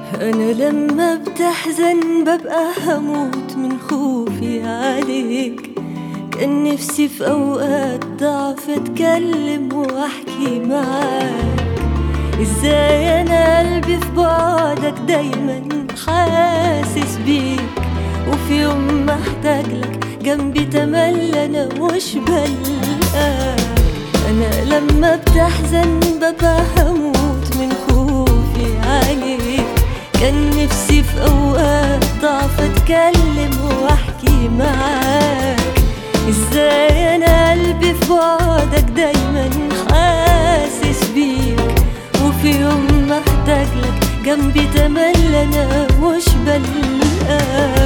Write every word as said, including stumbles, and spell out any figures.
أنا لما بتحزن ببقى هموت من خوفي عليك. كان نفسي في أوقات ضعف أتكلم وأحكي معاك. إزاي أنا قلبي في بعدك دايما حاسس بيك، وفي يوم محتاجلك جنبي تملى أنا مش بلقاك. أنا لما بتحزن ببقى هموت من خوفي عليك. كان نفسي في أوقات ضعف أتكلم وأحكي معاك. إزاي أنا قلبي في بعدك دايما حاسس بيك، وفي يوم محتاجلك جنبي تملى أنا مش بلقاك.